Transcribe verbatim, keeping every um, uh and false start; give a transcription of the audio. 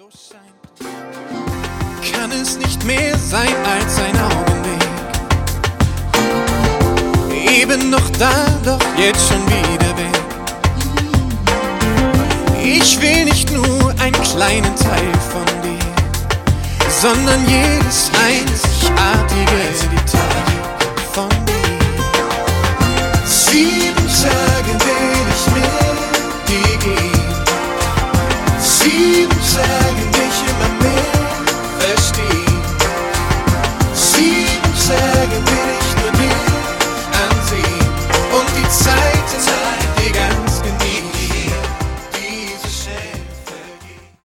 so scheint, kann es nicht mehr sein als ein Augenblick. Eben noch da, doch jetzt schon wieder weg. Ich will nicht nur einen kleinen Teil von dir, sondern jedes einzigartige Detail von dir. Sieben